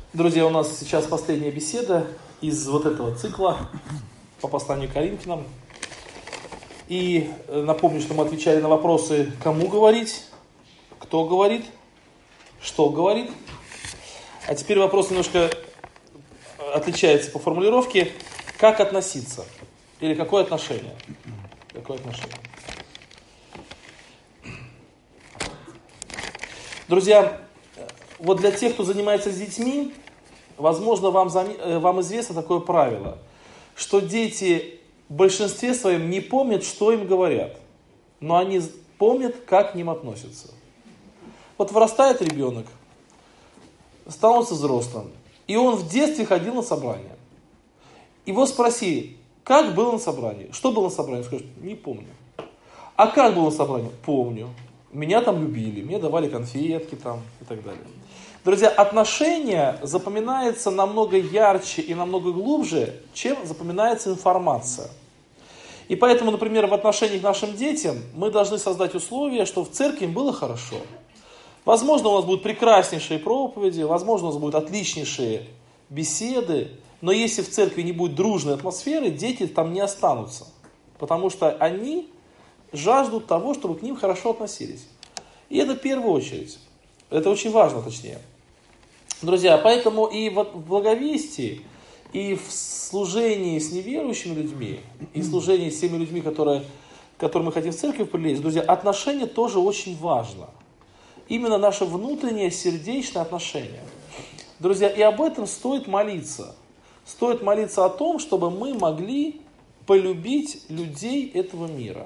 Друзья, у нас сейчас последняя беседа из вот этого цикла по посланию к Коринфянам. И напомню, что мы отвечали на вопросы, кому говорить, кто говорит, что говорит. А теперь вопрос немножко отличается по формулировке. Как относиться? Или какое отношение? Какое отношение? Друзья, вот для тех, кто занимается с детьми, возможно, вам известно такое правило, что дети в большинстве своем не помнят, что им говорят, но они помнят, как к ним относятся. Вот вырастает ребенок, становится взрослым, и он в детстве ходил на собрание. Его спроси, как было на собрании, что было на собрании, он скажет, не помню. А как было на собрании? Помню. Меня там любили, мне давали конфетки там и так далее. Друзья, отношения запоминаются намного ярче и намного глубже, чем запоминается информация. И поэтому, например, в отношениях к нашим детям мы должны создать условия, чтобы в церкви им было хорошо. Возможно, у нас будут прекраснейшие проповеди, возможно, у нас будут отличнейшие беседы, но если в церкви не будет дружной атмосферы, дети там не останутся, потому что они жаждут того, чтобы к ним хорошо относились. И это в первую очередь. Это очень важно, точнее. Друзья, поэтому и в благовестии, и в служении с неверующими людьми, и в служении с теми людьми, которые мы хотим в церковь привлечь, друзья, отношения тоже очень важно. Именно наше внутреннее сердечное отношение. Друзья, и об этом стоит молиться. Стоит молиться о том, чтобы мы могли полюбить людей этого мира.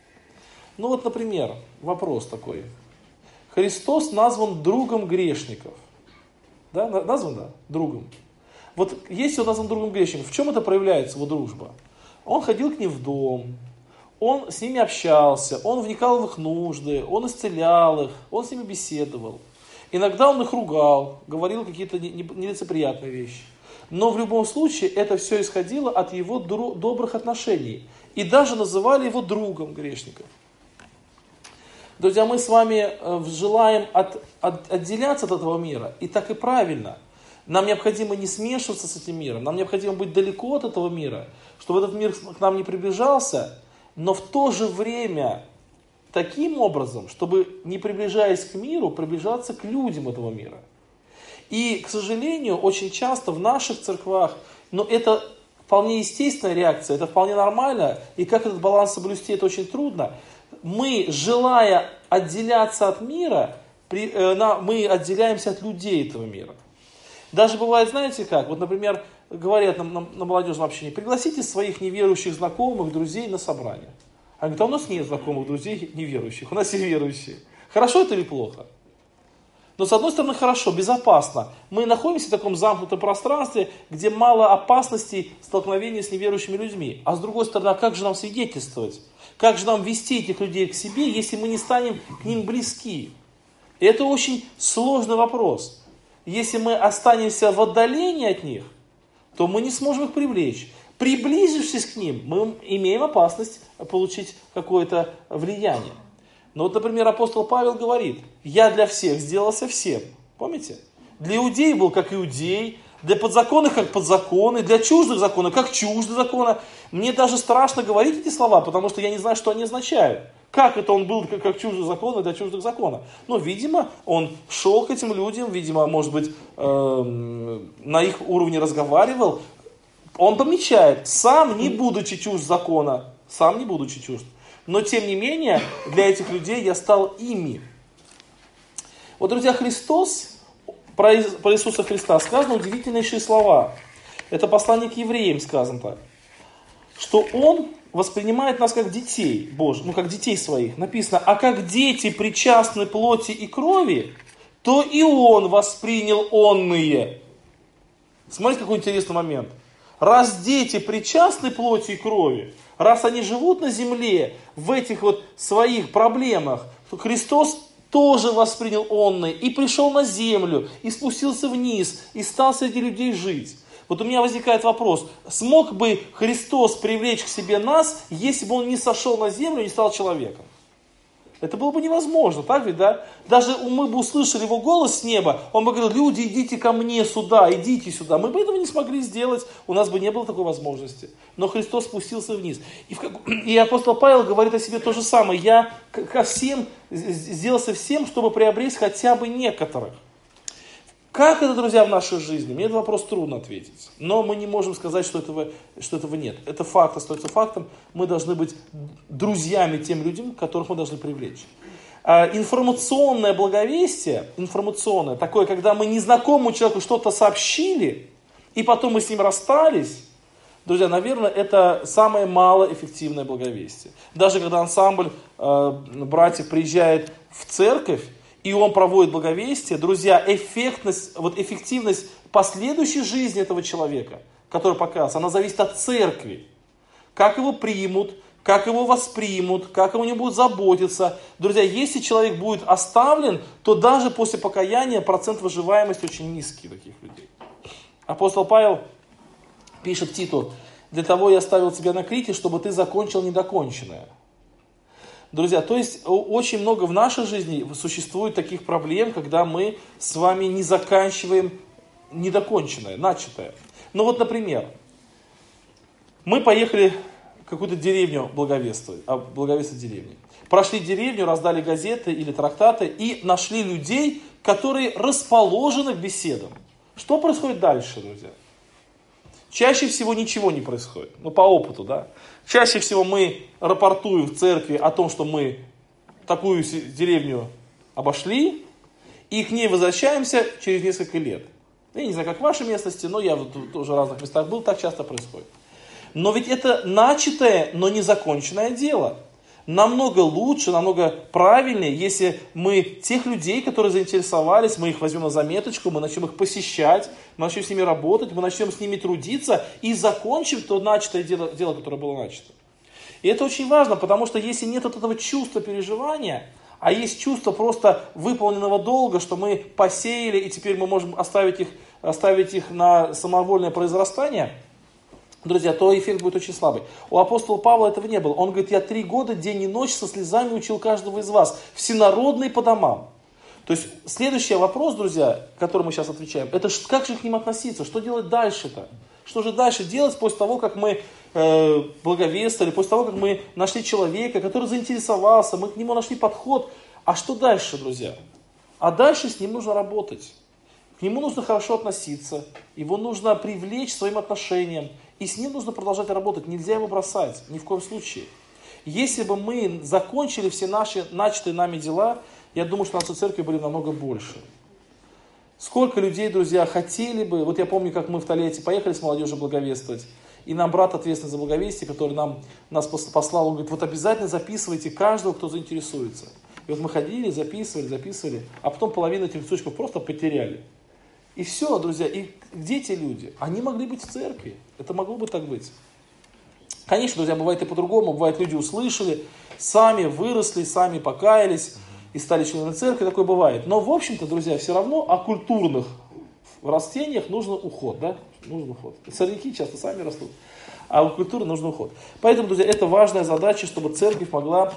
Ну вот, например, вопрос такой. Христос назван другом грешников. Да, назван, да, другом. Вот если он назван другом грешников, в чем это проявляется, его дружба? Он ходил к ним в дом, он с ними общался, он вникал в их нужды, он исцелял их, он с ними беседовал. Иногда он их ругал, говорил какие-то нелицеприятные вещи. Но в любом случае это все исходило от его добрых отношений. И даже называли его другом грешников. Друзья, мы с вами желаем отделяться от этого мира, и так и правильно. Нам необходимо не смешиваться с этим миром, нам необходимо быть далеко от этого мира, чтобы этот мир к нам не приближался, но в то же время таким образом, чтобы, не приближаясь к миру, приближаться к людям этого мира. И, к сожалению, очень часто в наших церквах, но это вполне естественная реакция, это вполне нормально, и как этот баланс соблюсти, это очень трудно. Мы, желая отделяться от мира, мы отделяемся от людей этого мира. Даже бывает, знаете как, вот, например, говорят на молодежном общении, пригласите своих неверующих знакомых, друзей на собрание. Они говорят, а у нас нет знакомых друзей неверующих, у нас все верующие. Хорошо это или плохо? Но с одной стороны хорошо, безопасно. Мы находимся в таком замкнутом пространстве, где мало опасностей столкновения с неверующими людьми. А с другой стороны, а как же нам свидетельствовать? Как же нам вести этих людей к себе, если мы не станем к ним близки? И это очень сложный вопрос. Если мы останемся в отдалении от них, то мы не сможем их привлечь. Приблизившись к ним, мы имеем опасность получить какое-то влияние. Но вот, например, апостол Павел говорит, я для всех сделался всем. Помните? Для иудеев был как иудей, для подзаконных как подзаконный, для чуждых закона как чуждые закона. Мне даже страшно говорить эти слова, потому что я не знаю, что они означают. Как это он был как чуждый закон для чуждых закона? Ну, видимо, он шел к этим людям, видимо, может быть, на их уровне разговаривал. Он помечает, сам не будучи чужд закона, но тем не менее, для этих людей я стал ими. Вот, друзья, Христос, про Иисуса Христа сказано удивительнейшие слова. Это послание к евреям сказано так. Что Он воспринимает нас как детей Божьих, как детей своих. Написано, а как дети причастны плоти и крови, то и Он воспринял онные. Смотрите, какой интересный момент. Раз дети причастны плоти и крови, раз они живут на земле в этих вот своих проблемах, то Христос тоже воспринял онные и пришел на землю, и спустился вниз, и стал среди людей жить. Вот у меня возникает вопрос, смог бы Христос привлечь к себе нас, если бы Он не сошел на землю и не стал человеком? Это было бы невозможно, так ведь, да? Даже мы бы услышали его голос с неба, он бы говорил: люди, идите ко мне сюда, идите сюда. Мы бы этого не смогли сделать, у нас бы не было такой возможности. Но Христос спустился вниз. И апостол Павел говорит о себе то же самое. Я ко всем сделался всем, чтобы приобрести хотя бы некоторых. Как это, друзья, в нашей жизни? Мне этот вопрос трудно ответить. Но мы не можем сказать, что этого нет. Это факт остается фактом. Мы должны быть друзьями тем людям, которых мы должны привлечь. Информационное благовестие, такое, когда мы незнакомому человеку что-то сообщили, и потом мы с ним расстались, друзья, наверное, это самое малоэффективное благовестие. Даже когда ансамбль братьев приезжает в церковь, и он проводит благовестие, друзья, эффективность последующей жизни этого человека, который показывается, она зависит от церкви. Как его примут, как его воспримут, как о нем будут заботиться. Друзья, если человек будет оставлен, то даже после покаяния процент выживаемости очень низкий таких людей. Апостол Павел пишет Титу: «Для того я оставил тебя на Крите, чтобы ты закончил недоконченное». Друзья, то есть очень много в нашей жизни существует таких проблем, когда мы с вами не заканчиваем недоконченное, начатое. Ну вот, например, мы поехали в какую-то деревню благовествовать деревни. Прошли деревню, раздали газеты или трактаты и нашли людей, которые расположены к беседам. Что происходит дальше, друзья? Чаще всего ничего не происходит. Ну, по опыту, да. Чаще всего мы рапортуем в церкви о том, что мы такую деревню обошли, и к ней возвращаемся через несколько лет. Я не знаю, как в вашей местности, но я тоже в разных местах был, так часто происходит. Но ведь это начатое, но не законченное дело. Намного лучше, намного правильнее, если мы тех людей, которые заинтересовались, мы их возьмем на заметочку, мы начнем их посещать, мы начнем с ними работать, мы начнем с ними трудиться и закончим то начатое дело, которое было начато. И это очень важно, потому что если нет вот этого чувства переживания, а есть чувство просто выполненного долга, что мы посеяли и теперь мы можем оставить их на самовольное произрастание, друзья, то эффект будет очень слабый. У апостола Павла этого не было. Он говорит: я 3 года, день и ночь со слезами учил каждого из вас, всенародный по домам. То есть следующий вопрос, друзья, который мы сейчас отвечаем, это как же к ним относиться, что делать дальше-то? Что же дальше делать после того, как мы благовествовали, после того, как мы нашли человека, который заинтересовался, мы к нему нашли подход. А что дальше, друзья? А дальше с ним нужно работать. К нему нужно хорошо относиться, его нужно привлечь своим отношением, и с ним нужно продолжать работать, нельзя его бросать, ни в коем случае. Если бы мы закончили все наши начатые нами дела, я думаю, что наши церкви были намного больше. Сколько людей, друзья, хотели бы, вот я помню, как мы в Тольятти поехали с молодежью благовествовать, и нам брат, ответственный за благовестие, который нас послал, он говорит: вот обязательно записывайте каждого, кто заинтересуется. И вот мы ходили, записывали, а потом половину этих листочков просто потеряли. И все, друзья, и где те люди? Они могли быть в церкви, это могло бы так быть. Конечно, друзья, бывает и по-другому, бывает, люди услышали, сами выросли, сами покаялись и стали членами церкви, такое бывает. Но, в общем-то, друзья, все равно о культурных растениях нужен уход, да? Нужен уход. Сорняки часто сами растут, а у культуры нужен уход. Поэтому, друзья, это важная задача, чтобы церковь могла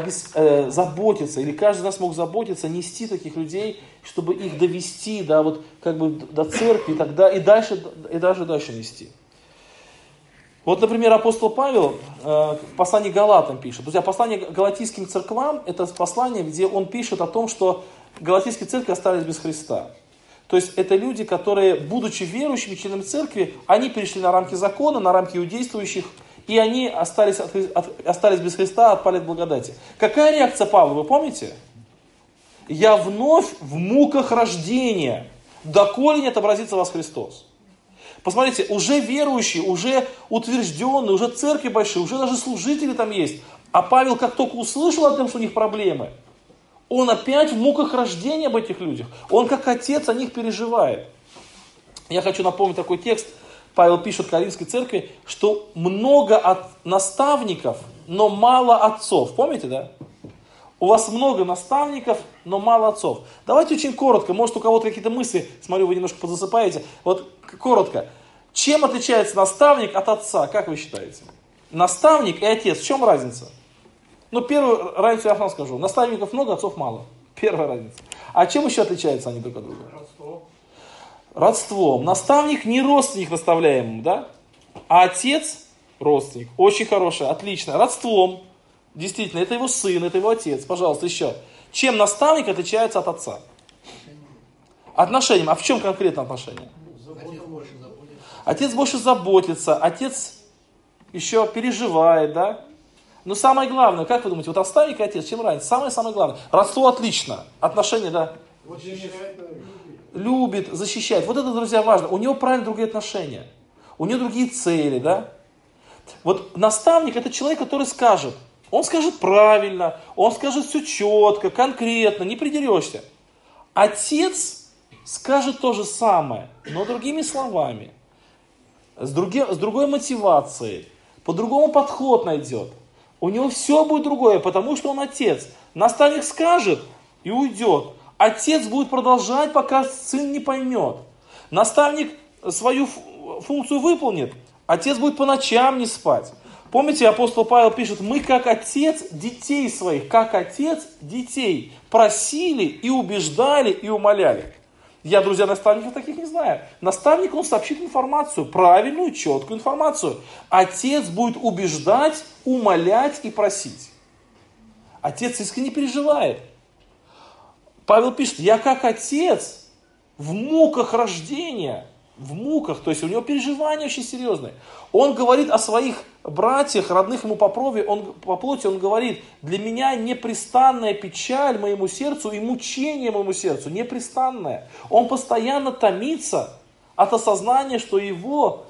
заботиться, или каждый из нас мог заботиться, нести таких людей, чтобы их довести до церкви, и дальше нести. Вот, например, апостол Павел в послании к Галатам пишет. Друзья, послание к галатийским церквам – это послание, где он пишет о том, что галатийские церкви остались без Христа. То есть это люди, которые, будучи верующими членами церкви, они перешли на рамки закона, на рамки иудействующих, и они остались без Христа, отпали от благодати. Какая реакция Павла, вы помните? «Я вновь в муках рождения, доколе не отобразится вас Христос». Посмотрите, уже верующие, уже утвержденные, уже церкви большие, уже даже служители там есть. А Павел, как только услышал о том, что у них проблемы, он опять в муках рождения об этих людях. Он как отец о них переживает. Я хочу напомнить такой текст. Павел пишет Коринфской церкви, что много наставников, но мало отцов. Помните, да? У вас много наставников, но мало отцов. Давайте очень коротко, может у кого-то какие-то мысли, смотрю, вы немножко подзасыпаете. Вот коротко. Чем отличается наставник от отца, как вы считаете? Наставник и отец, в чем разница? Ну, первую разницу я вам скажу. Наставников много, отцов мало. Первая разница. А чем еще отличаются они друг от друга? Родством. Наставник не родственник наставляемому, да? А отец родственник. Очень хороший, отлично. Родством. Действительно, это его сын, это его отец. Пожалуйста, еще. Чем наставник отличается от отца? Отношением. А в чем конкретно отношение? Отец больше заботится. Отец еще переживает, да? Но самое главное, как вы думаете, вот наставник и отец, чем разница? Самое главное. Родство отлично. Отношения, да? Любит, защищает. Вот это, друзья, важно. У него правильно другие отношения. У него другие цели, да? Вот наставник это человек, который скажет. Он скажет правильно, он скажет все четко, конкретно, не придерешься. Отец скажет то же самое, но другими словами. С другой мотивацией. По-другому подход найдет. У него все будет другое, потому что он отец. Наставник скажет и уйдет. Отец будет продолжать, пока сын не поймет. Наставник свою функцию выполнит. Отец будет по ночам не спать. Помните, апостол Павел пишет, мы как отец детей своих, как отец детей просили и убеждали и умоляли. Я, друзья, наставников таких не знаю. Наставник, он сообщит информацию, правильную, четкую информацию. Отец будет убеждать, умолять и просить. Отец искренне переживает. Павел пишет, я как отец в муках рождения, в муках, то есть у него переживания очень серьезные. Он говорит о своих братьях, родных ему по плоти, он говорит, для меня непрестанная печаль моему сердцу и мучение моему сердцу, непрестанное. Он постоянно томится от осознания, что его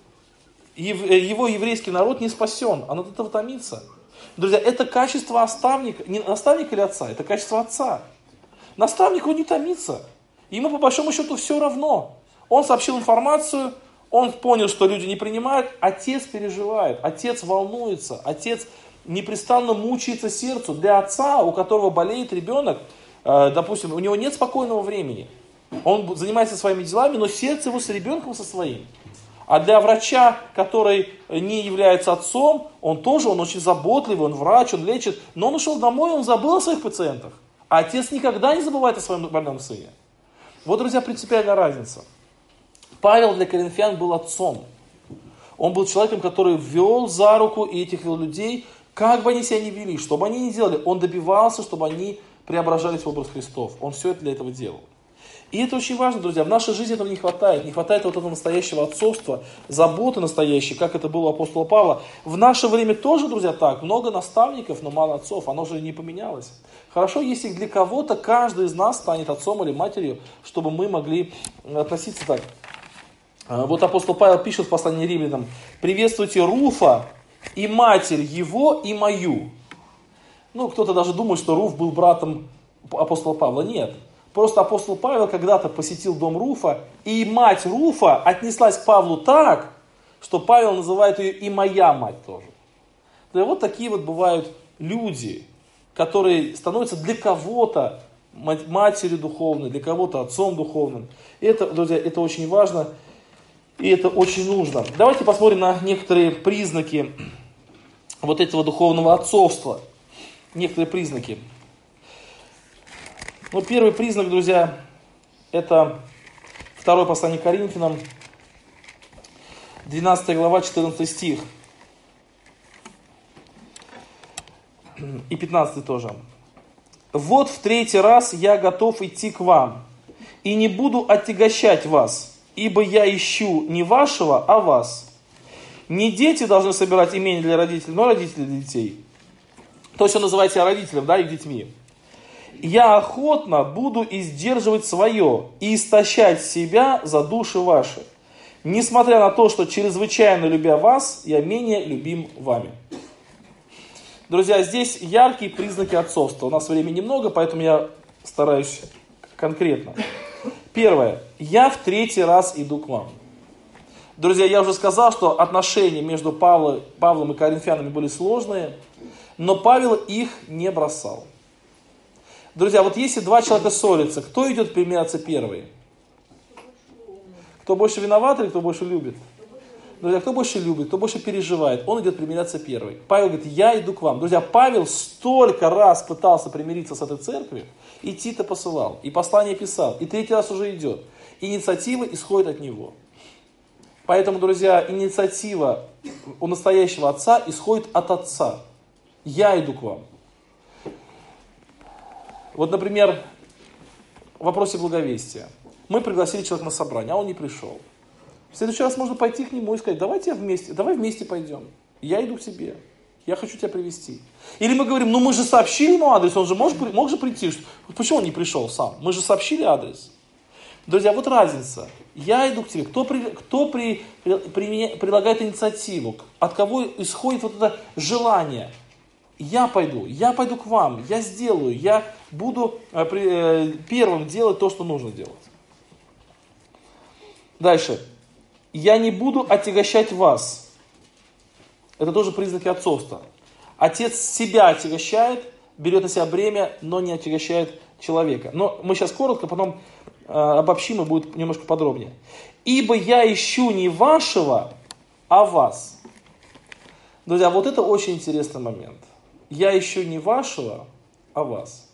еврейский народ не спасен, он от этого томится. Друзья, это качество наставника, не наставника или отца, это качество отца. Наставник, он не томится, ему по большому счету все равно. Он сообщил информацию, он понял, что люди не принимают, отец переживает, отец волнуется, отец непрестанно мучается сердцу. Для отца, у которого болеет ребенок, допустим, у него нет спокойного времени, он занимается своими делами, но сердце его с ребенком со своим. А для врача, который не является отцом, он очень заботливый, он врач, он лечит, но он ушел домой, он забыл о своих пациентах. А отец никогда не забывает о своем больном сыне. Вот, друзья, принципиальная разница. Павел для коринфян был отцом. Он был человеком, который вел за руку этих людей, как бы они себя ни вели, что бы они ни делали, он добивался, чтобы они преображались в образ Христов. Он все это для этого делал. И это очень важно, друзья. В нашей жизни этого не хватает. Не хватает вот этого настоящего отцовства, заботы настоящей, как это было у апостола Павла. В наше время тоже, друзья, так. Много наставников, но мало отцов. Оно же не поменялось. Хорошо, если для кого-то каждый из нас станет отцом или матерью, чтобы мы могли относиться так. Вот апостол Павел пишет в послании Римлянам: приветствуйте Руфа и матерь его и мою. Ну, кто-то даже думает, что Руф был братом апостола Павла. Нет. Просто апостол Павел когда-то посетил дом Руфа, и мать Руфа отнеслась к Павлу так, что Павел называет ее и моя мать тоже. Да, вот такие вот бывают люди, которые становятся для кого-то матерью духовной, для кого-то отцом духовным. И это, друзья, это очень важно. И это очень нужно. Давайте посмотрим на некоторые признаки вот этого духовного отцовства. Некоторые признаки. Ну, первый признак, друзья, это второе послание к Коринфянам, 12 глава, 14 стих. И 15 тоже. «Вот в третий раз я готов идти к вам, и не буду отягощать вас, ибо я ищу не вашего, а вас. Не дети должны собирать имение для родителей, но родители для детей». То есть он называет себя родителем, да, их детьми. «Я охотно буду издерживать свое и истощать себя за души ваши, несмотря на то, что чрезвычайно любя вас, я менее любим вами». Друзья, здесь яркие признаки отцовства. У нас времени немного, поэтому я стараюсь конкретно. Первое. Я в третий раз иду к вам. Друзья, я уже сказал, что отношения между Павлом и коринфянами были сложные, но Павел их не бросал. Друзья, вот если два человека ссорятся, кто идет примиряться первый? Кто больше виноват или кто больше любит? Друзья, кто больше любит, кто больше переживает, он идет примиряться первый. Павел говорит, я иду к вам. Друзья, Павел столько раз пытался примириться с этой церковью, и Тита посылал, и послание писал, и третий раз уже идет. Инициатива исходит от него. Поэтому, друзья, инициатива у настоящего отца исходит от отца. Я иду к вам. Вот, например, в вопросе благовестия. Мы пригласили человека на собрание, а он не пришел. В следующий раз можно пойти к нему и сказать, давай вместе пойдем. Я иду к тебе. Я хочу тебя привести. Или мы говорим, ну мы же сообщили ему адрес, он же мог же прийти. Почему он не пришел сам? Мы же сообщили адрес. Друзья, вот разница. Я иду к тебе. Кто предлагает инициативу? От кого исходит вот это желание? Я пойду к вам, я сделаю, я буду первым делать то, что нужно делать. Дальше. Я не буду отягощать вас. Это тоже признаки отцовства. Отец себя отягощает, берет на себя бремя, но не отягощает человека. Но мы сейчас коротко, потом обобщим и будет немножко подробнее. Ибо я ищу не вашего, а вас. Друзья, вот это очень интересный момент. Я ищу не вашего, а вас.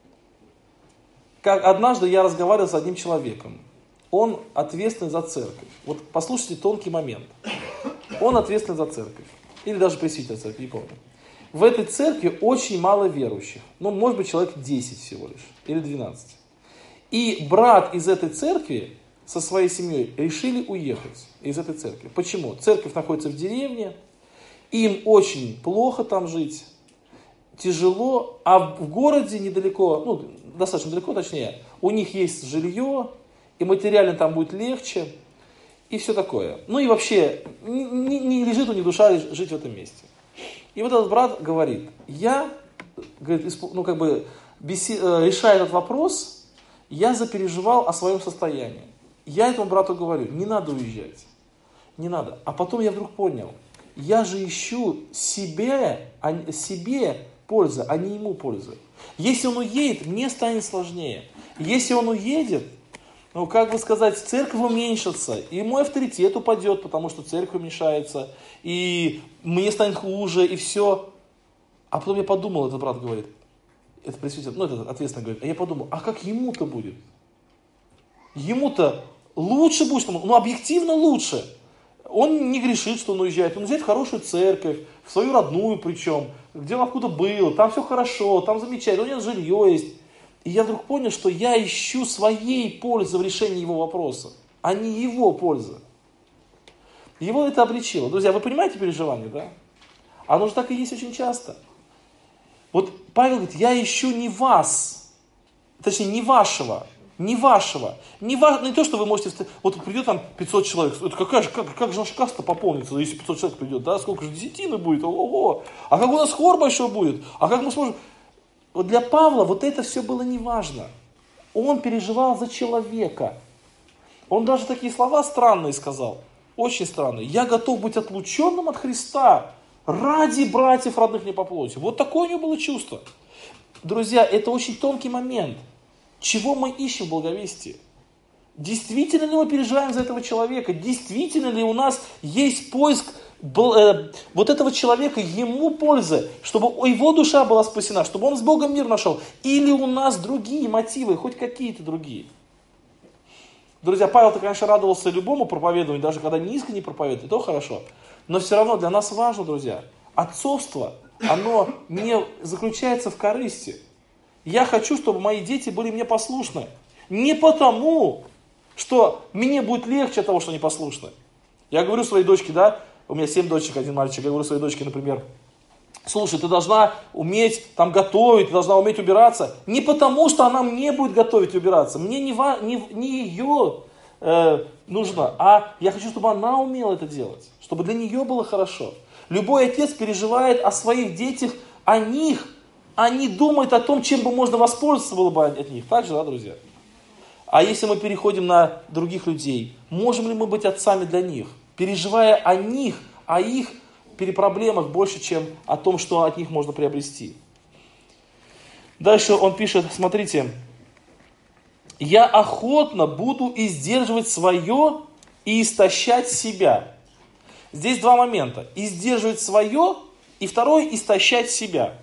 Как однажды я разговаривал с одним человеком. Он ответственный за церковь. Вот послушайте тонкий момент. Он ответственный за церковь. Или даже пресвитер церкви, не помню. В этой церкви очень мало верующих. Ну, может быть, человек 10 всего лишь. Или 12. И брат из этой церкви со своей семьей решили уехать из этой церкви. Почему? Церковь находится в деревне. Им очень плохо там жить. Тяжело. А в городе недалеко, ну, достаточно далеко точнее, у них есть жилье. И материально там будет легче, и все такое. Ну и вообще, не лежит у них душа жить в этом месте. И вот этот брат говорит, решая этот вопрос, я запереживал о своем состоянии. Я этому брату говорю, не надо уезжать, не надо. А потом я вдруг понял, я же ищу себе пользы, а не ему пользы. Если он уедет, мне станет сложнее. Если он уедет, ну, как бы сказать, церковь уменьшится, и мой авторитет упадет, потому что церковь уменьшается, и мне станет хуже, и все. А потом я подумал, этот брат говорит, это пресвитер, ну, это ответственно говорит, а я подумал, а как ему-то будет? Ему-то лучше будет, ну, объективно лучше. Он не грешит, что он уезжает, он уезжает в хорошую церковь, в свою родную причем, где он откуда был, там все хорошо, там замечательно, у него жилье есть. И я вдруг понял, что я ищу своей пользы в решении его вопроса, а не его пользы. Его это обличило. Друзья, вы понимаете переживание, да? Оно же так и есть очень часто. Вот Павел говорит, я ищу не вас, точнее не вашего. Не то, что вы можете... Вот придет там 500 человек, это как же наша каста пополнится, если 500 человек придет, да? Сколько же десятины будет, ого! А как у нас хор большой будет? А как мы сможем... Вот для Павла вот это все было не важно. Он переживал за человека. Он даже такие слова странные сказал. Очень странные. Я готов быть отлученным от Христа ради братьев родных мне по плоти. Вот такое у него было чувство. Друзья, это очень тонкий момент. Чего мы ищем в благовестии? Действительно ли мы переживаем за этого человека? Действительно ли у нас есть поиск вот этого человека, ему пользы, чтобы его душа была спасена, чтобы он с Богом мир нашел? Или у нас другие мотивы, хоть какие-то другие? Друзья, Павел-то, конечно, радовался любому проповедованию, даже когда не искренне проповедует, то хорошо. Но все равно для нас важно, друзья, отцовство, оно не заключается в корысти. Я хочу, чтобы мои дети были мне послушны. Не потому, что мне будет легче от того, что они послушны. Я говорю своей дочке, да, у меня 7 дочек, 1 мальчик, я говорю своей дочке, например, слушай, ты должна уметь там готовить, ты должна уметь убираться. Не потому, что она мне будет готовить и убираться. Мне не ее нужно, а я хочу, чтобы она умела это делать. Чтобы для нее было хорошо. Любой отец переживает о своих детях, о них, а не думает о том, чем бы можно воспользоваться было бы от них. Так же, да, друзья? А если мы переходим на других людей, можем ли мы быть отцами для них? Переживая о них, о их проблемах больше, чем о том, что от них можно приобрести. Дальше он пишет, смотрите, я охотно буду издерживать свое и истощать себя. Здесь два момента. И сдерживать свое, и второе, истощать себя.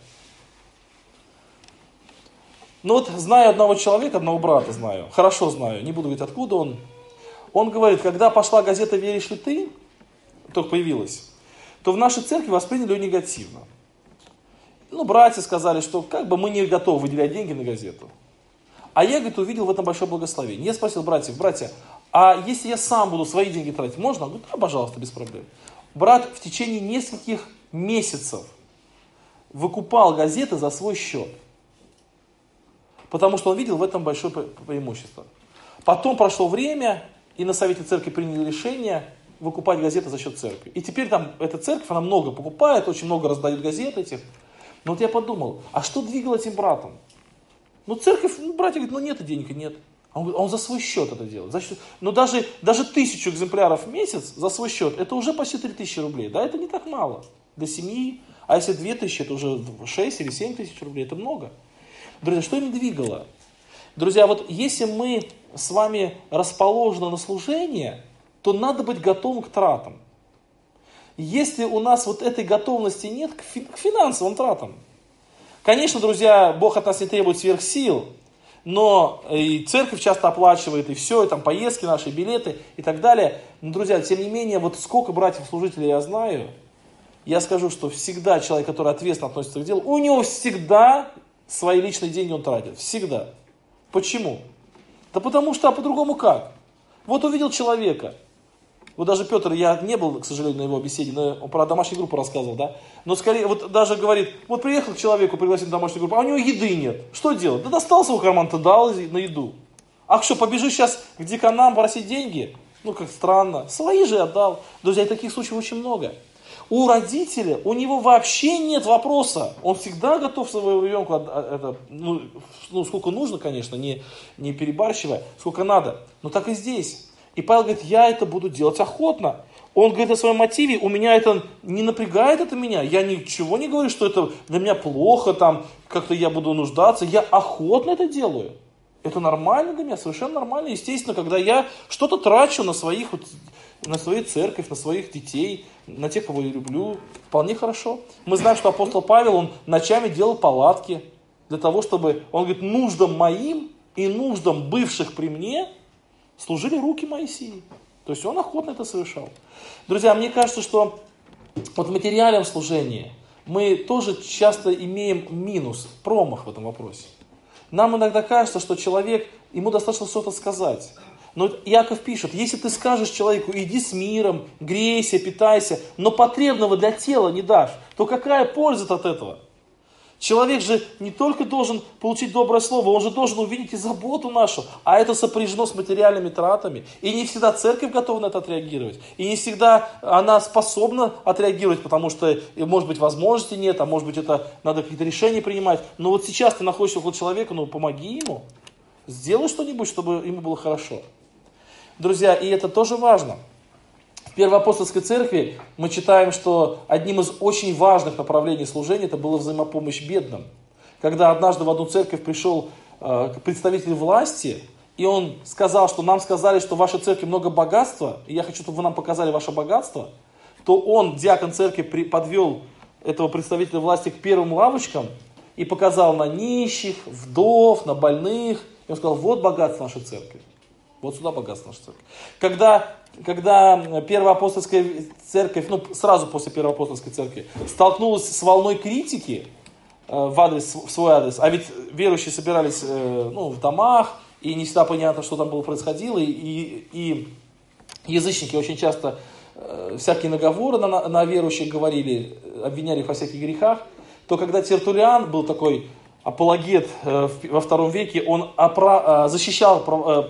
Ну вот знаю одного человека, одного брата знаю, хорошо знаю, не буду говорить откуда он. Он говорит, когда пошла газета «Веришь ли ты?», только появилась, то в нашей церкви восприняли ее негативно. Ну, братья сказали, что как бы мы не готовы выделять деньги на газету. А я, говорит, увидел в этом большое благословение. Я спросил братья, а если я сам буду свои деньги тратить, можно? Он говорит, да, пожалуйста, без проблем. Брат в течение нескольких месяцев выкупал газеты за свой счет. Потому что он видел в этом большое преимущество. Потом прошло время, и на совете церкви приняли решение выкупать газеты за счет церкви. И теперь там эта церковь, она много покупает, очень много раздает газет этих. Но вот я подумал, а что двигало этим братом? Ну церковь, братья говорят, нет денег, и нет. А он за свой счет это делает. Но даже 1000 экземпляров в месяц за свой счет, это уже почти 3000 рублей. Да, это не так мало для семьи. А если 2000, это уже 6 или 7 тысяч рублей, это много. Друзья, что им двигало? Друзья, вот если мы с вами расположены на служение, то надо быть готовым к тратам. Если у нас вот этой готовности нет к финансовым тратам. Конечно, друзья, Бог от нас не требует сверхсил, но и церковь часто оплачивает, и все, и там поездки наши, билеты и так далее. Но, друзья, тем не менее, вот сколько братьев-служителей я знаю, я скажу, что всегда человек, который ответственно относится к делу, у него всегда свои личные деньги он тратит. Всегда. Почему? Да потому что, а по-другому как? Вот увидел человека. Вот даже Петр, я не был, к сожалению, на его беседе, но он про домашнюю группу рассказывал, да? Но скорее, вот даже говорит, вот приехал к человеку, пригласил на домашнюю группу, а у него еды нет. Что делать? Да достал свой карман-то, дал на еду. А что, побежишь сейчас к деканам просить деньги? Ну, как странно. Свои же отдал. Друзья, таких случаев очень много. У родителя, у него вообще нет вопроса. Он всегда готов своего ребенку, сколько нужно, конечно, не перебарщивая, сколько надо. Но так и здесь. И Павел говорит, я это буду делать охотно. Он говорит о своем мотиве, у меня это не напрягает это меня. Я ничего не говорю, что это для меня плохо, там, как-то я буду нуждаться. Я охотно это делаю. Это нормально для меня, совершенно нормально. Естественно, когда я что-то трачу на свою церковь, на своих детей, на тех, кого я люблю, вполне хорошо. Мы знаем, что апостол Павел, он ночами делал палатки для того, чтобы, он говорит, нуждам моим и нуждам бывших при мне служили руки Моисея. То есть он охотно это совершал. Друзья, мне кажется, что вот в материальном служении мы тоже часто имеем минус, промах в этом вопросе. Нам иногда кажется, что человек, ему достаточно что-то сказать. Но Иаков пишет, если ты скажешь человеку, иди с миром, грейся, питайся, но потребного для тела не дашь, то какая польза от этого? Человек же не только должен получить доброе слово, он же должен увидеть и заботу нашу, а это сопряжено с материальными тратами. И не всегда церковь готова на это отреагировать, и не всегда она способна отреагировать, потому что, может быть, возможности нет, а может быть, это надо какие-то решения принимать. Но вот сейчас ты находишься около человека, помоги ему, сделай что-нибудь, чтобы ему было хорошо. Друзья, и это тоже важно. В Первой апостольской церкви мы читаем, что одним из очень важных направлений служения это была взаимопомощь бедным. Когда однажды в одну церковь пришел представитель власти, и он сказал, что нам сказали, что в вашей церкви много богатства, и я хочу, чтобы вы нам показали ваше богатство, то он, диакон церкви, подвел этого представителя власти к первым лавочкам и показал на нищих, вдов, на больных. И он сказал, вот богатство нашей церкви. Вот сюда богатство нашей церкви. Когда Первая апостольская церковь, сразу после Первой апостольской церкви, столкнулась с волной критики в свой адрес, а ведь верующие собирались в домах, и не всегда понятно, что там было происходило, и язычники очень часто всякие наговоры на верующих говорили, обвиняли их во всяких грехах, то когда Тертуллиан был такой апологет во II веке, он защищал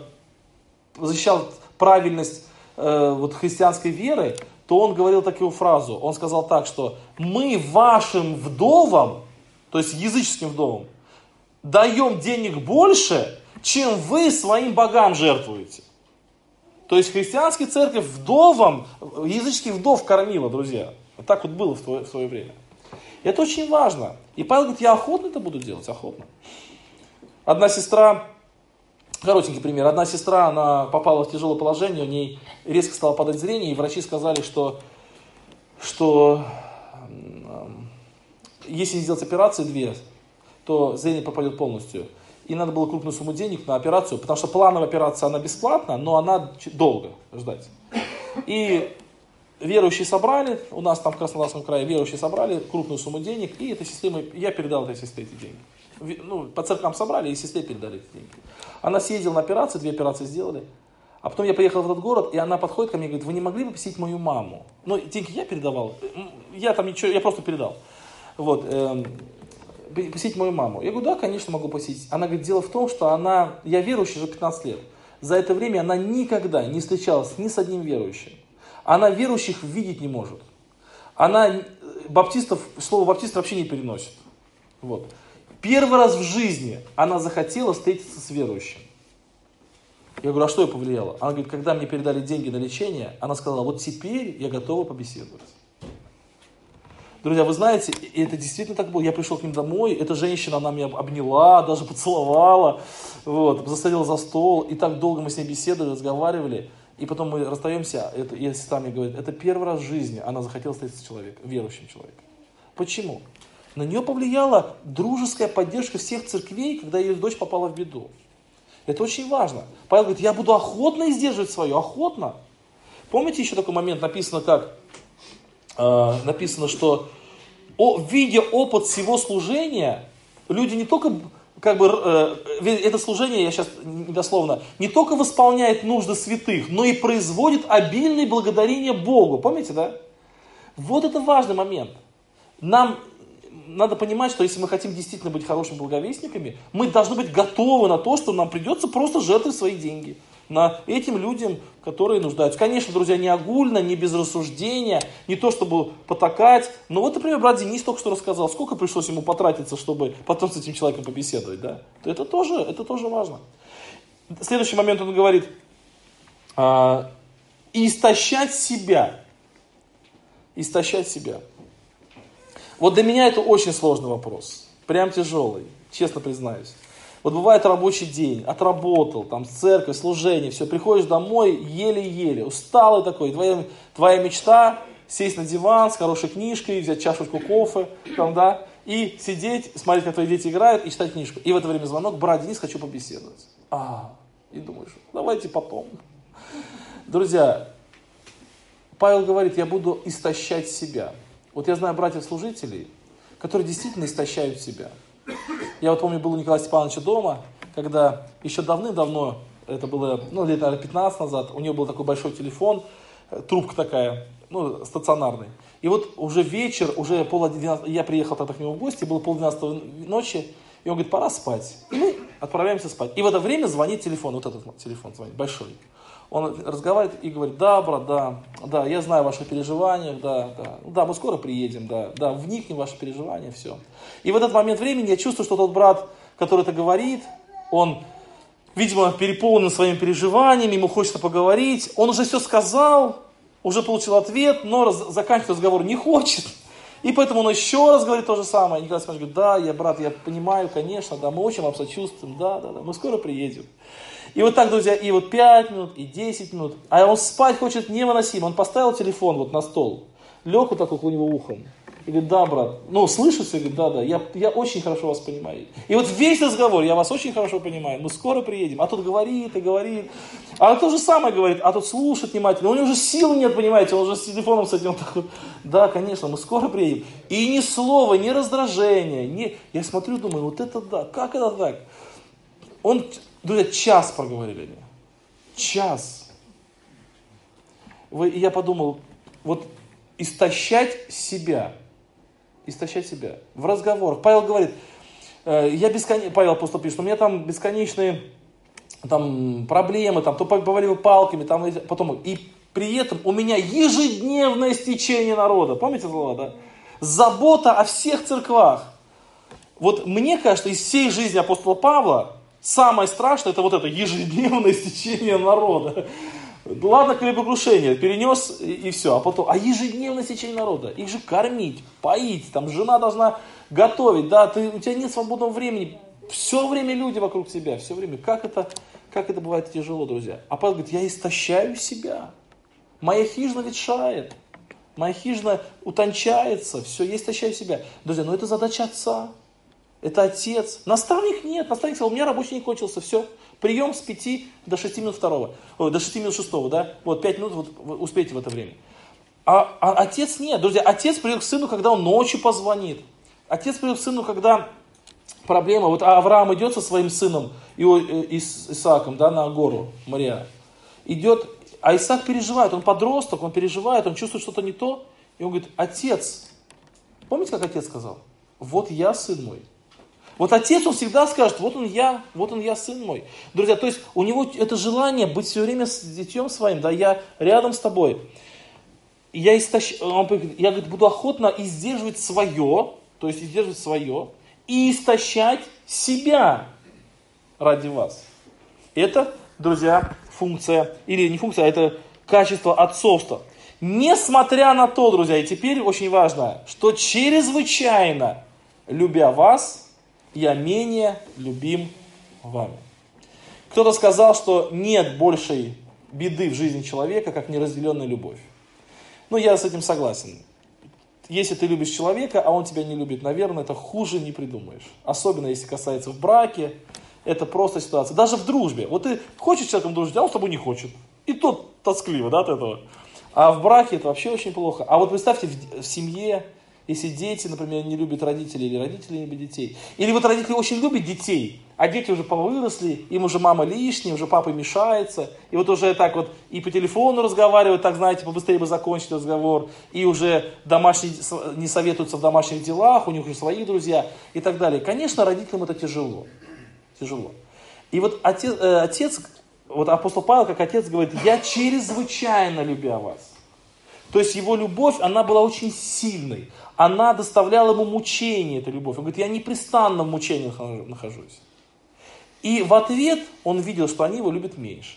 правильность христианской веры, то он говорил такую фразу. Он сказал так, что мы вашим вдовам, то есть языческим вдовам, даем денег больше, чем вы своим богам жертвуете. То есть христианская церковь вдовам, языческих вдов кормила, друзья. Вот так вот было в свое время. Это очень важно. И Павел говорит, я охотно это буду делать, охотно. Одна сестра, коротенький пример, одна сестра, она попала в тяжелое положение, у ней резко стало падать зрение, и врачи сказали, что что если не сделать операции 2, то зрение пропадет полностью. И надо было крупную сумму денег на операцию, потому что плановая операция, она бесплатна, но она долго ждать. И верующие собрали, у нас там в Краснодарском крае верующие собрали крупную сумму денег, и этой сестре я передал этой сестре эти деньги. Ну, по церквам собрали, и сестре передали эти деньги. Она съездила на операцию, 2 операции сделали. А потом я приехал в этот город, и она подходит ко мне и говорит: вы не могли бы посетить мою маму? Ну, деньги я передавал, я там ничего, я просто передал. Вот, посетить мою маму. Я говорю: да, конечно, могу посетить. Она говорит: дело в том, что я верующий уже 15 лет. За это время она никогда не встречалась ни с одним верующим. Она верующих видеть не может. Она слово баптист вообще не переносит. Вот. Первый раз в жизни она захотела встретиться с верующим. Я говорю: а что ее повлияло? Она говорит: когда мне передали деньги на лечение, она сказала: вот теперь я готова побеседовать. Друзья, вы знаете, это действительно так было. Я пришел к ним домой, эта женщина, она меня обняла, даже поцеловала, вот, засадила за стол, и так долго мы с ней беседовали, разговаривали, и потом мы расстаемся, и сестра мне говорит: это первый раз в жизни она захотела встретиться с человеком, верующим человеком. Почему? На нее повлияла дружеская поддержка всех церквей, когда ее дочь попала в беду. Это очень важно. Павел говорит: я буду охотно издерживать свое, охотно. Помните еще такой момент, написано, что видя опыт всего служения, люди не только, это служение, я сейчас недословно, не только восполняет нужды святых, но и производит обильное благодарение Богу. Помните, да? Вот это важный момент. Нам надо понимать, что если мы хотим действительно быть хорошими благовестниками, мы должны быть готовы на то, что нам придется просто жертвовать свои деньги на этим людям, которые нуждаются. Конечно, друзья, не огульно, не без рассуждения, не то чтобы потакать. Но вот, например, брат Денис только что рассказал, сколько пришлось ему потратиться, чтобы потом с этим человеком побеседовать. Да? Это тоже важно. Следующий момент он говорит: истощать себя. Истощать себя. Вот для меня это очень сложный вопрос. Прям тяжелый, честно признаюсь. Вот бывает рабочий день, отработал, там церковь, служение, все, приходишь домой еле-еле, усталый такой, твоя мечта сесть на диван с хорошей книжкой, взять чашечку кофе, там, да, и сидеть, смотреть, как твои дети играют, и читать книжку. И в это время звонок: брат Денис, хочу побеседовать. И думаешь: давайте потом. Друзья, Павел говорит: я буду истощать себя. Вот я знаю братьев-служителей, которые действительно истощают себя. Я вот помню, был у Николая Степановича дома, когда еще давным-давно, это было, лет, наверное, 15 назад, у него был такой большой телефон, трубка такая, стационарный. И вот уже вечер, уже 10:30, я приехал тогда к нему в гости, было 10:30 ночи, и он говорит: пора спать. И мы отправляемся спать. И в это время звонит телефон, вот этот телефон звонит, большой. Он разговаривает и говорит: да, брат, да, я знаю ваши переживания, да, мы скоро приедем, да, вникнем в ваши переживания, все. И в этот момент времени я чувствую, что тот брат, который это говорит, он, видимо, переполнен своими переживаниями, ему хочется поговорить, он уже все сказал, уже получил ответ, но заканчивать разговор не хочет. И поэтому он еще раз говорит то же самое. Николай Степанович говорит: да, брат, я понимаю, конечно, да, мы очень вам сочувствуем, да, мы скоро приедем. И вот так, друзья, и вот 5 минут, и 10 минут. А он спать хочет невыносимо. Он поставил телефон вот на стол, лег вот так около него ухом. И говорит: да, брат, слышишь? И говорит: да, я очень хорошо вас понимаю. И вот весь разговор: я вас очень хорошо понимаю, мы скоро приедем. А тут говорит и говорит. А то же самое говорит, а тут слушает внимательно. У него уже сил нет, понимаете, он уже с телефоном с этим так вот: да, конечно, мы скоро приедем. И ни слова, ни раздражения, я смотрю, думаю: вот это да, как это так? Друзья, час проговорили они. Час. И я подумал, вот истощать себя в разговорах. Павел говорит, Павел просто пишет: у меня там бесконечные проблемы, то повалил палками, потом, и при этом у меня ежедневное стечение народа. Помните слова, да? Забота о всех церквах. Вот мне кажется, из всей жизни апостола Павла самое страшное — это вот это ежедневное стечение народа. Ладно, хлебокрушение перенес и все, а ежедневное стечение народа. Их же кормить, поить, жена должна готовить, да, у тебя нет свободного времени. Все время люди вокруг тебя, все время. Как это бывает тяжело, друзья. А Павел говорит: я истощаю себя. Моя хижина ветшает. Моя хижина утончается, все, я истощаю себя. Друзья, но это задача отца. Это отец. Наставник нет. Наставник сказал, у меня рабочий не кончился, все. Прием с 5 до 6 минут 2. Ой, до 6 минут 6, да? Вот 5 минут, вот успейте в это время. А отец нет. Друзья, отец придет к сыну, когда он ночью позвонит. Отец придет к сыну, когда проблема. Вот Авраам идет со своим сыном Исааком, да, на гору Мория. Идет, а Исаак переживает, он подросток, он переживает, он чувствует что-то не то. И он говорит, отец, помните, как отец сказал? Вот я, сын мой. Вот отец, он всегда скажет, вот он я, сын мой. Друзья, то есть у него это желание быть все время с детем своим, да, я рядом с тобой. Я говорит, буду охотно издерживать свое, то есть издерживать свое, и истощать себя ради вас. Это, друзья, функция, или не функция, а это качество отцовства. Несмотря на то, друзья, и теперь очень важно, что чрезвычайно любя вас, я менее любим вами. Кто-то сказал, что нет большей беды в жизни человека, как неразделенная любовь. Ну, я с этим согласен. Если ты любишь человека, а он тебя не любит, наверное, это хуже не придумаешь. Особенно, если касается в браке, это просто ситуация. Даже в дружбе. Вот ты хочешь с человеком дружить, а он с тобой не хочет. И тот тоскливо, да, от этого. А в браке это вообще очень плохо. А вот представьте, в семье, если дети, например, не любят родителей, или родители не любят детей. Или вот родители очень любят детей, а дети уже повыросли, им уже мама лишняя, уже папа мешается. И вот уже так вот и по телефону разговаривают, так знаете, побыстрее бы закончить разговор. И уже домашние не советуются в домашних делах, у них уже свои друзья и так далее. Конечно, родителям это тяжело. Тяжело. И вот отец, вот апостол Павел, как отец, говорит, я чрезвычайно любя вас. То есть его любовь, она была очень сильной. Она доставляла ему мучение, эта любовь. Он говорит, я непрестанно в мучениях нахожусь. И в ответ он видел, что они его любят меньше.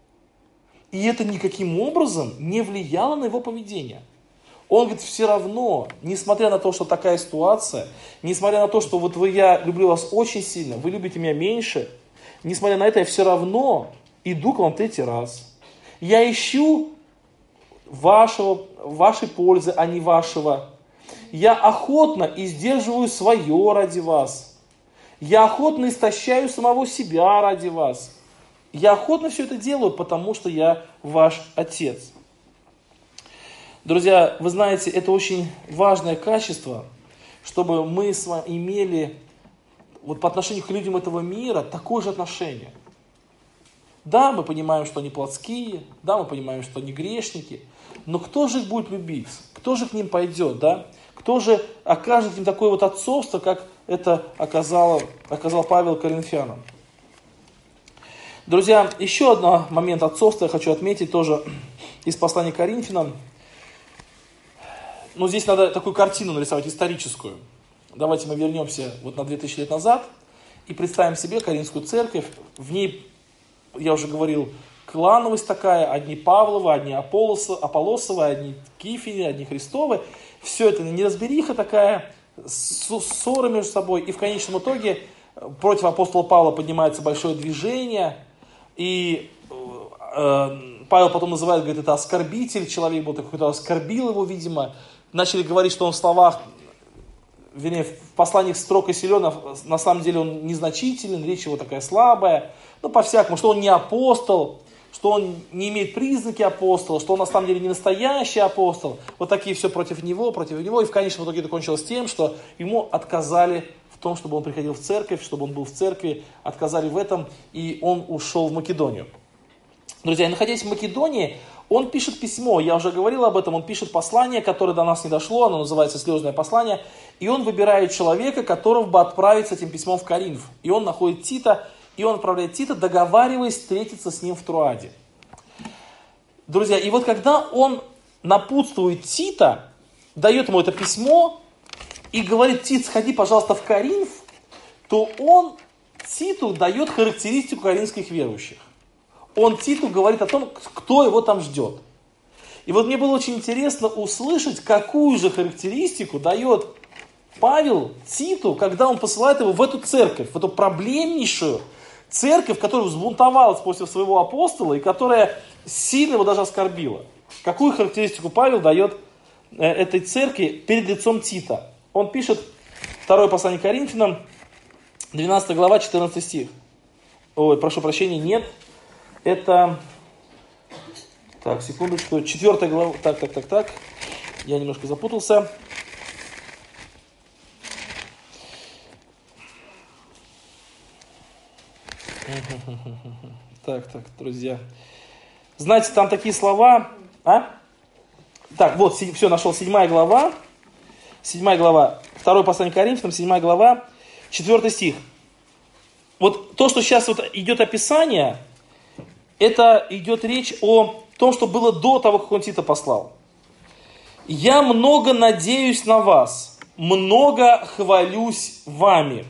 И это никаким образом не влияло на его поведение. Он говорит, все равно, несмотря на то, что такая ситуация, несмотря на то, что вот я люблю вас очень сильно, вы любите меня меньше, несмотря на это, я все равно иду к вам 3-й раз. Я ищу вашей пользы, а не вашего. Я охотно издерживаю свое ради вас. Я охотно истощаю самого себя ради вас. Я охотно все это делаю, потому что я ваш отец. Друзья, вы знаете, это очень важное качество, чтобы мы с вами имели вот по отношению к людям этого мира такое же отношение. Да, мы понимаем, что они плотские, да, мы понимаем, что они грешники, но кто же их будет любить? Кто же к ним пойдет, да? Кто же окажет им такое вот отцовство, как это оказал Павел Коринфянам? Друзья, еще один момент отцовства я хочу отметить тоже из послания к Коринфянам. Но здесь надо такую картину нарисовать, историческую. Давайте мы вернемся вот на 2000 лет назад и представим себе Коринфскую церковь. В ней, я уже говорил, клановость такая, одни Павловы, одни Аполлосовы, одни Кифини, одни Христовы. Все это неразбериха такая, ссоры между собой. И в конечном итоге против апостола Павла поднимается большое движение. И Павел потом называет, говорит, это оскорбитель. Человек был такой, кто оскорбил его, видимо. Начали говорить, что он в словах, вернее, в посланиях строг и силен, а на самом деле он незначителен, речь его такая слабая. Ну, по-всякому, что он не апостол, что он не имеет признаки апостола, что он на самом деле не настоящий апостол. Вот такие все против него. И в конечном итоге это кончилось тем, что ему отказали в том, чтобы он приходил в церковь, чтобы он был в церкви, отказали в этом, и он ушел в Македонию. Друзья, находясь в Македонии, он пишет письмо, я уже говорил об этом, он пишет послание, которое до нас не дошло, оно называется «Слезное послание», и он выбирает человека, которого бы отправить с этим письмом в Коринф. И он находит Тита, и он отправляет Тита, договариваясь встретиться с ним в Троаде. Друзья, и вот когда он напутствует Тита, дает ему это письмо и говорит: Тит, сходи, пожалуйста, в Коринф, то он Титу дает характеристику коринфских верующих. Он Титу говорит о том, кто его там ждет. И вот мне было очень интересно услышать, какую же характеристику дает Павел Титу, когда он посылает его в эту церковь, в эту проблемнейшую церковь, которая взбунтовалась после своего апостола и которая сильно его даже оскорбила. Какую характеристику Павел дает этой церкви перед лицом Тита. Он пишет, 2 послание Коринфянам, 12 глава, 14 стих. Ой, прошу прощения, нет. Это, так, секундочку, 4 глава, так. Я немножко запутался. Так, друзья. Знаете, там такие слова, Так, вот, все, нашел, 7 глава, 2 послание Коринфянам, 7 глава, 4 стих. Вот то, что сейчас вот идет описание, это идет речь о том, что было до того, как он Тита послал. «Я много надеюсь на вас, много хвалюсь вами».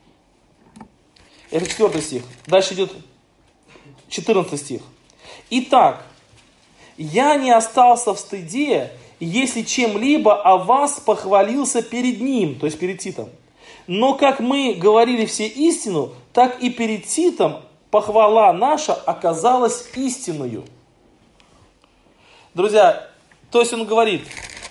Это 4 стих. Дальше идет 14 стих. «Итак, я не остался в стыде, если чем-либо о вас похвалился перед ним», то есть перед Титом. «Но как мы говорили все истину, так и перед Титом похвала наша оказалась истинною». Друзья, то есть он говорит,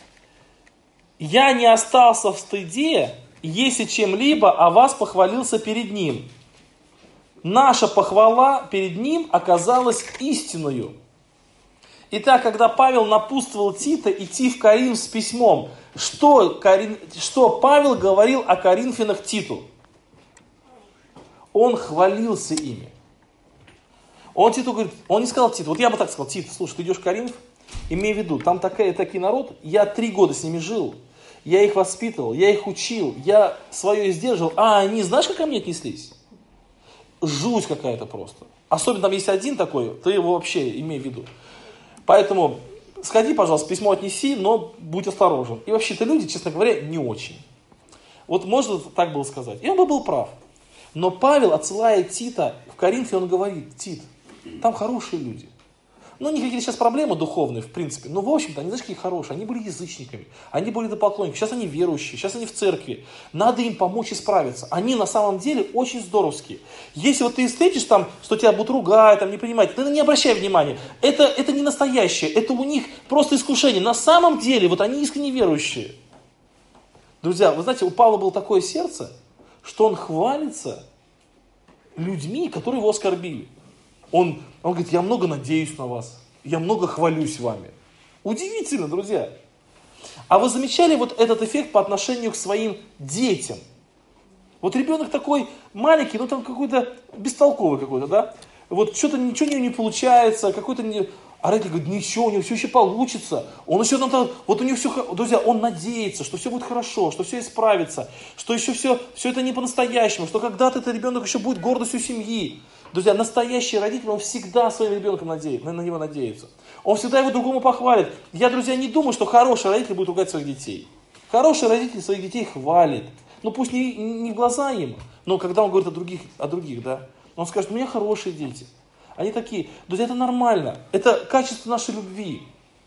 я не остался в стыде, если чем-либо о вас похвалился перед ним. Наша похвала перед ним оказалась истинною. Итак, когда Павел напутствовал Тита идти в Коринф с письмом, что Павел говорил о Коринфянах Титу? Он хвалился ими. Он Титу говорит, он не сказал Титу, вот я бы так сказал, Тит, слушай, ты идешь в Коринф, имей в виду, там такой народ, я 3 года с ними жил, я их воспитывал, я их учил, я свое сдерживал, а они, знаешь, как ко мне отнеслись? Жуть какая-то просто. Особенно там есть один такой, ты его вообще имей в виду. Поэтому сходи, пожалуйста, письмо отнеси, но будь осторожен. И вообще-то люди, честно говоря, не очень. Вот можно так было сказать. И он бы был прав. Но Павел, отсылая Тита в Коринфе, он говорит, Тит, там хорошие люди. Ну, у них какие-то сейчас проблемы духовные, в принципе. Но, в общем-то, они, знаешь, какие хорошие. Они были язычниками, они были идолопоклонниками. Сейчас они верующие, сейчас они в церкви. Надо им помочь исправиться. Они на самом деле очень здоровские. Если вот ты встретишь там, что тебя будут ругать, там, не понимать, ты не обращай внимания. Это не настоящее, это у них просто искушение. На самом деле, вот они искренне верующие. Друзья, вы знаете, у Павла было такое сердце, что он хвалится людьми, которые его оскорбили. Он говорит, я много надеюсь на вас, я много хвалюсь вами. Удивительно, друзья. А вы замечали вот этот эффект по отношению к своим детям? Вот ребенок такой маленький, но там какой-то бестолковый какой-то, да? Вот что-то ничего у него не получается, какой-то... А родитель говорит, ничего, у него все еще получится. Он еще там, вот у него все, друзья, он надеется, что все будет хорошо, что все исправится, что еще все это не по-настоящему, что когда-то этот ребенок еще будет гордостью семьи. Друзья, настоящий родитель, он всегда своим ребенком на него надеется. Он всегда его другому похвалит. Я, друзья, не думаю, что хороший родитель будет ругать своих детей. Хороший родитель своих детей хвалит. Ну пусть не в глаза им, но когда он говорит о других, да, он скажет, у меня хорошие дети. Они такие. Друзья, это нормально. Это качество нашей любви.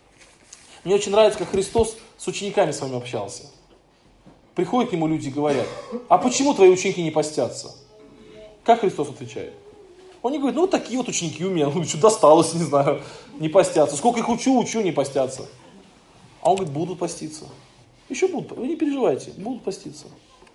Мне очень нравится, как Христос с учениками с вами общался. Приходят к нему люди и говорят, а почему твои ученики не постятся? Как Христос отвечает? Он не говорит, ну вот такие вот ученики у меня, ну что досталось, не знаю, не постятся. Сколько их учу, не постятся. А он говорит, будут поститься. Еще будут, вы не переживайте, будут поститься.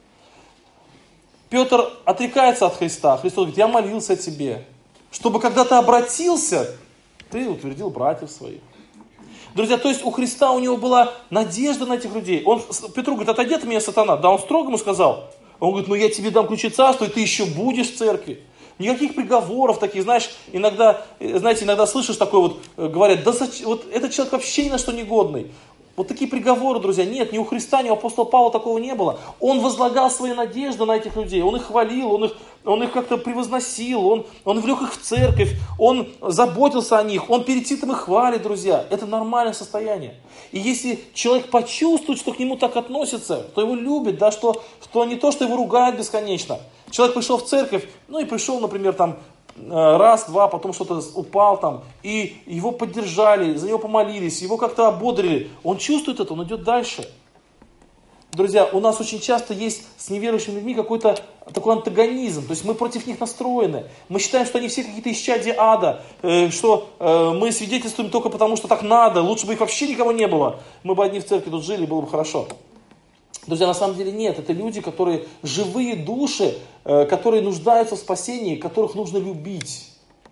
Петр отрекается от Христа. Христос говорит, я молился о тебе, чтобы когда ты обратился, ты утвердил братьев своих. Друзья, то есть у Христа, у него была надежда на этих людей. Петру говорит, отойди от меня, сатана. Да, он строго ему сказал. Он говорит, ну я тебе дам ключи царства, и ты еще будешь в церкви. Никаких приговоров таких, знаешь, иногда слышишь такое вот, говорят, да вот этот человек вообще ни на что не годный. Вот такие приговоры, друзья, нет, ни у Христа, ни у апостола Павла такого не было. Он возлагал свои надежды на этих людей, он их хвалил, он их как-то превозносил, он влек их в церковь, он заботился о них, он перед Титом их хвалит, друзья. Это нормальное состояние. И если человек почувствует, что к нему так относятся, то его любят, да, что не то, что его ругают бесконечно. Человек пришел в церковь, ну и пришел, например, там, раз, два, потом что-то упал там, и его поддержали, за него помолились, его как-то ободрили. Он чувствует это, он идет дальше. Друзья, у нас очень часто есть с неверующими людьми какой-то такой антагонизм, то есть мы против них настроены. Мы считаем, что они все какие-то исчадия ада, что мы свидетельствуем только потому, что так надо, лучше бы их вообще никого не было. Мы бы одни в церкви тут жили, было бы хорошо. Друзья, на самом деле нет, это люди, которые живые души, которые нуждаются в спасении, которых нужно любить.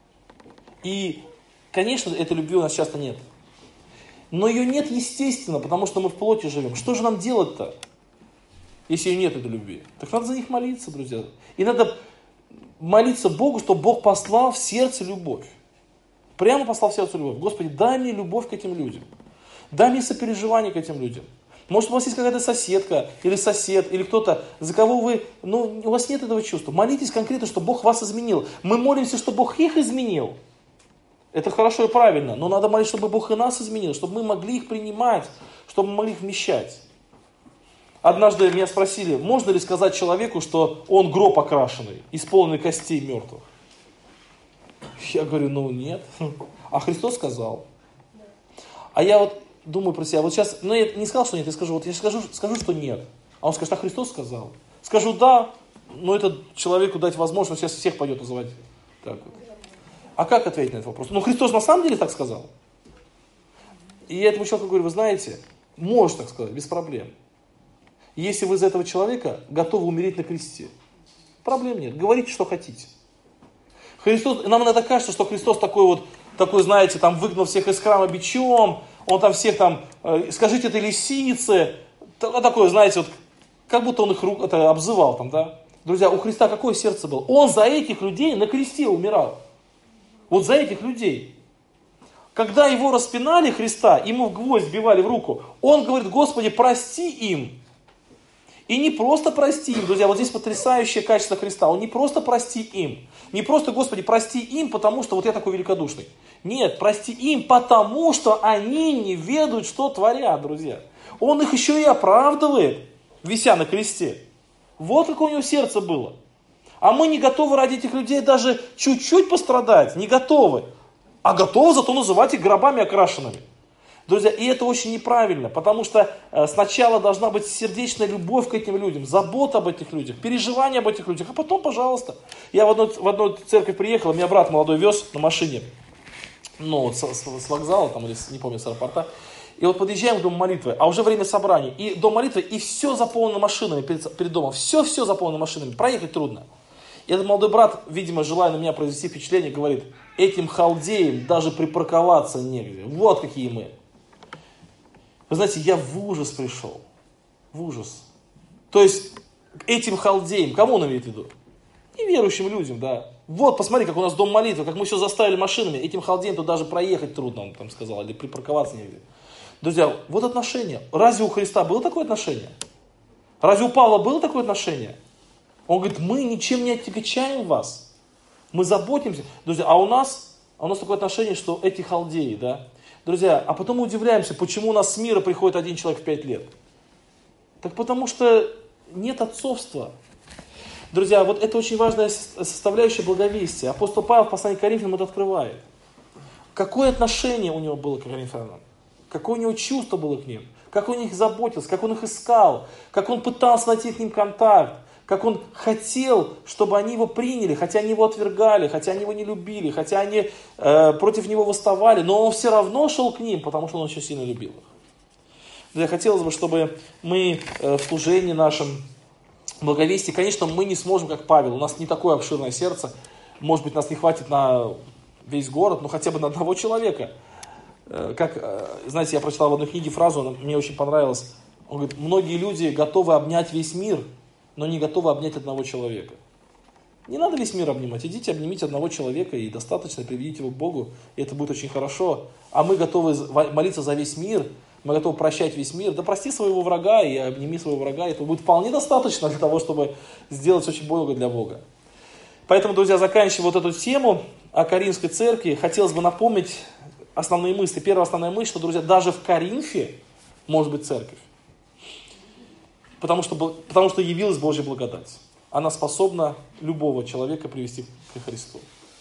И, конечно, этой любви у нас часто нет. Но ее нет естественно, потому что мы в плоти живем. Что же нам делать-то, если ее нет, этой любви? Так надо за них молиться, друзья. И надо молиться Богу, чтобы Бог послал в сердце любовь. Прямо послал в сердце любовь. Господи, дай мне любовь к этим людям. Дай мне сопереживание к этим людям. Может, у вас есть какая-то соседка, или сосед, или кто-то, за кого вы, у вас нет этого чувства. Молитесь конкретно, чтобы Бог вас изменил. Мы молимся, чтобы Бог их изменил. Это хорошо и правильно, но надо молиться, чтобы Бог и нас изменил, чтобы мы могли их принимать, чтобы мы могли их вмещать. Однажды меня спросили, можно ли сказать человеку, что он гроб окрашенный, исполненный костей мертвых. Я говорю, нет. А Христос сказал. А я вот думаю про себя, вот сейчас, я не сказал, что нет, я скажу, скажу, что нет. А он скажет, а Христос сказал. Скажу, да, но это человеку дать возможность, он сейчас всех пойдет называть так вот. А как ответить на этот вопрос? Христос на самом деле так сказал. И я этому человеку говорю, вы знаете, можешь так сказать, без проблем. Если вы за этого человека готовы умереть на кресте, проблем нет, говорите, что хотите. Христос, нам иногда кажется, что Христос такой, знаете, там выгнал всех из храма бичом, он там всех скажите это лисице, такое, знаете, как будто он их обзывал там, да. Друзья, у Христа какое сердце было? Он за этих людей на кресте умирал. Вот за этих людей. Когда его распинали, Христа, ему в гвоздь вбивали в руку, он говорит, Господи, прости им. И не просто прости им, друзья, вот здесь потрясающее качество Христа. Он не просто прости им. Не просто, Господи, прости им, потому что я такой великодушный. Нет, прости им, потому что они не ведают, что творят, друзья. Он их еще и оправдывает, вися на кресте. Вот как у него сердце было. А мы не готовы ради этих людей даже чуть-чуть пострадать, не готовы. А готовы зато называть их гробами окрашенными. Друзья, и это очень неправильно, потому что сначала должна быть сердечная любовь к этим людям, забота об этих людях, переживание об этих людях, а потом, пожалуйста. Я в одну церковь приехал, меня брат молодой вез на машине, с вокзала, или не помню, с аэропорта. И подъезжаем к дому молитвы, а уже время собраний. И дом молитвы, и все заполнено машинами перед домом, все заполнено машинами, проехать трудно. И этот молодой брат, видимо, желая на меня произвести впечатление, говорит, этим халдеям даже припарковаться негде, вот какие мы. Вы знаете, я в ужас пришел. В ужас. То есть, этим халдеям, кому он имеет в виду? Неверующим людям, да. Вот, посмотри, как у нас дом молитвы, как мы все заставили машинами. Этим халдеям тут даже проехать трудно, он там сказал, или припарковаться негде. Друзья, вот отношение. Разве у Христа было такое отношение? Разве у Павла было такое отношение? Он говорит, мы ничем не отягчаем вас. Мы заботимся. Друзья, а у нас такое отношение, что эти халдеи, да. Друзья, а потом мы удивляемся, почему у нас с мира приходит один человек в 5 лет. Так потому что нет отцовства. Друзья, вот это очень важная составляющая благовестия. Апостол Павел в послании к Коринфянам это открывает. Какое отношение у него было к коринфянам? Какое у него чувство было к ним? Как он о них заботился, как он их искал, как он пытался найти с ним контакт, как он хотел, чтобы они его приняли, хотя они его отвергали, хотя они его не любили, хотя они против него восставали, но он все равно шел к ним, потому что он очень сильно любил их. Друзья, хотелось бы, чтобы мы в служении нашем, благовестии, конечно, мы не сможем, как Павел, у нас не такое обширное сердце, может быть, нас не хватит на весь город, но хотя бы на одного человека. Знаете, я прочитал в одной книге фразу, она мне очень понравилась. Он говорит, многие люди готовы обнять весь мир, но не готовы обнять одного человека. Не надо весь мир обнимать, идите обнимите одного человека и достаточно приведите его к Богу, и это будет очень хорошо. А мы готовы молиться за весь мир, мы готовы прощать весь мир. Да прости своего врага и обними своего врага, это будет вполне достаточно для того, чтобы сделать очень много для Бога. Поэтому, друзья, заканчивая вот эту тему о Коринфской церкви, хотелось бы напомнить основные мысли. Первая основная мысль, что, друзья, даже в Коринфе может быть церковь. Потому что явилась Божья благодать. Она способна любого человека привести к Христу.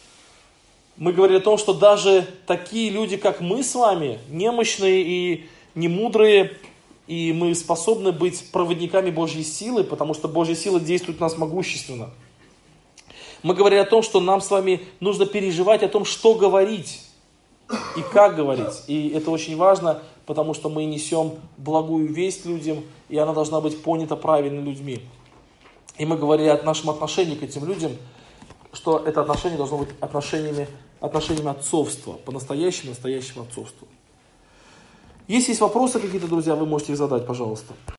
Мы говорили о том, что даже такие люди, как мы с вами, немощные и немудрые, и мы способны быть проводниками Божьей силы, потому что Божья сила действует в нас могущественно. Мы говорили о том, что нам с вами нужно переживать о том, что говорить и как говорить. И это очень важно, потому что мы несем благую весть людям, и она должна быть понята правильно людьми. И мы говорили о нашем отношении к этим людям, что это отношение должно быть отношениями отцовства, по-настоящему настоящему отцовству. Если есть вопросы какие-то, друзья, вы можете их задать, пожалуйста.